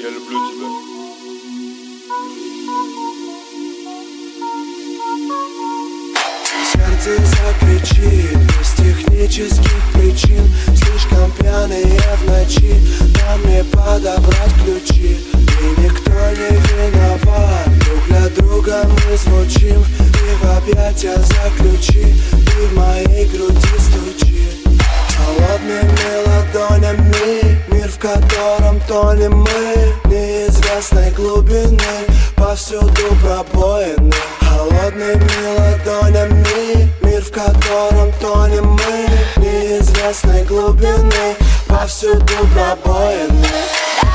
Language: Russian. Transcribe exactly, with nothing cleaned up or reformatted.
Я люблю тебя. Сердце закричит без технических причин. Слишком пьяные в ночи, нам не подобрать ключи. И никто не виноват, друг для друга мы звучим. И в объятия заключи, и в моей груди стучи. Холодными ладонями мир, в котором тонем мы. Неизвестной глубины, повсюду пробоины. Холодными ладонями мир, в котором тонем мы. Неизвестной глубины, повсюду пробоины.